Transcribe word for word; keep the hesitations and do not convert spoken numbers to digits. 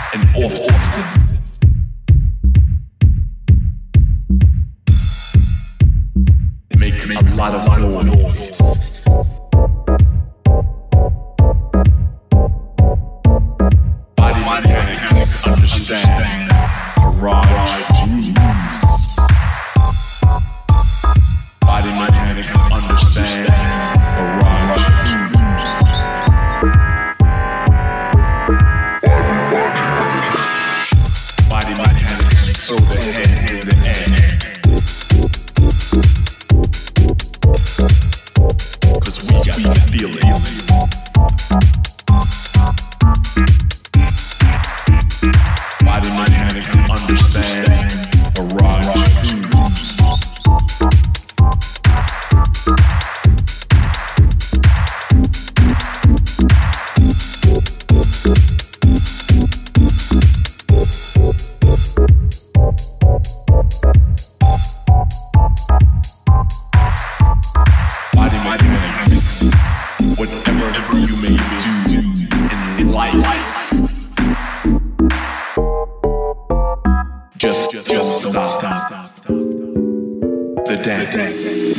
and often. Make a lot of noise. Body mechanics understand garage grooves. Body mechanics understand garage grooves. Body mechanics throw the head in the air. Cause we got to feel it. Body mechanics understand garage grooves. Body mechanics, whatever you may do in life, just, just stop the dance.